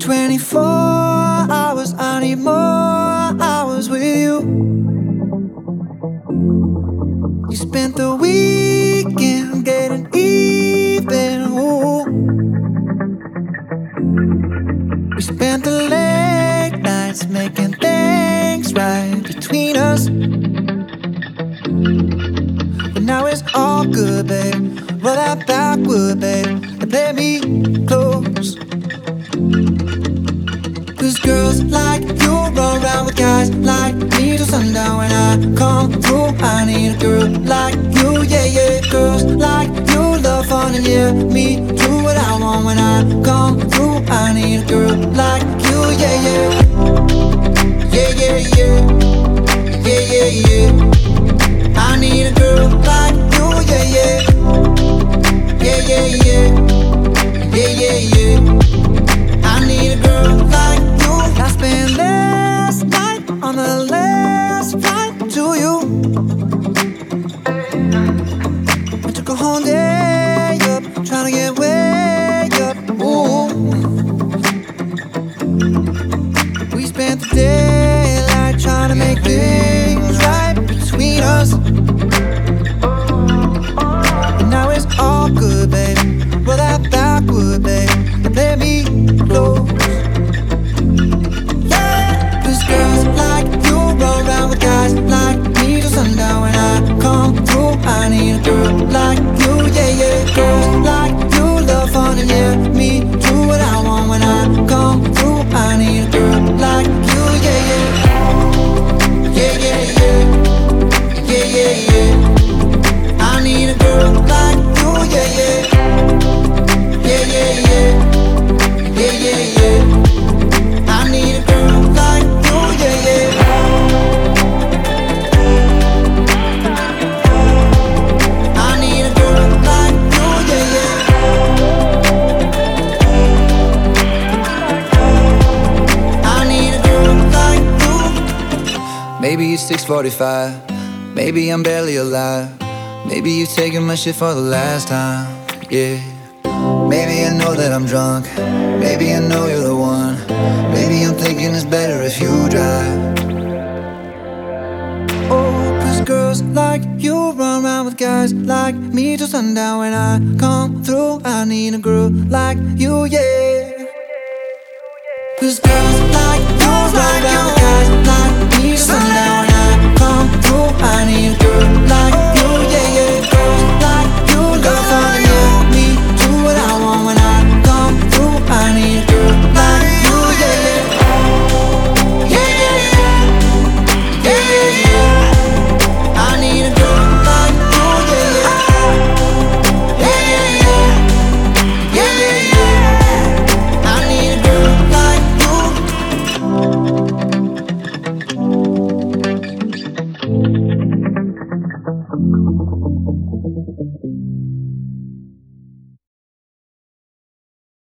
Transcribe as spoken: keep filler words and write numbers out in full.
twenty-four hours, I need more hours with you. You spent the weekend getting even, ooh. We spent the late nights making things right between us. But now it's all good, babe. Roll that backward, babe, and play me close. Cause girls like you run around with guys like me till sundown. When I come through, I need a girl like you, yeah, yeah. Girls like you love fun and yeah, me do what I want. When I come through, I need a girl like you, yeah, yeah. Yeah, yeah, yeah. Yeah, yeah, yeah. I need a girl like you, yeah, yeah. Yeah, yeah, yeah. Yeah, yeah, yeah. I need a girl like you. I spent last night on the last flight to you. I took a whole day up, trying to get way up, ooh. We spent the daylight trying to make things right between us. And now it's all good, babe. Roll that backward, babe, and play me close. Yeah, cause girls like you roll around with guys like me till sundown. When I come through, I need a girl like you, yeah, yeah. Girls like you love fun and yeah, me do what I want. When I come through, I need a girl like you, yeah, yeah. Yeah, yeah, yeah. Yeah, yeah, yeah. I need a girl like you, yeah, yeah. Yeah, yeah, yeah. Yeah, yeah, yeah. I need a girl like you, yeah, yeah. I need a girl like you, yeah, yeah. I need a girl like you. Maybe it's six forty-five. Maybe I'm barely alive. Maybe you've taken my shit for the last time, yeah. Maybe I know that I'm drunk. Maybe I know you're the one. Maybe I'm thinking it's better if you drive. Oh, cause girls like you run around with guys like me till sundown. When I come through, I need a girl like you, yeah. Cause girls like you run around with guys like me till sundown. When I come through, I need a girl like you.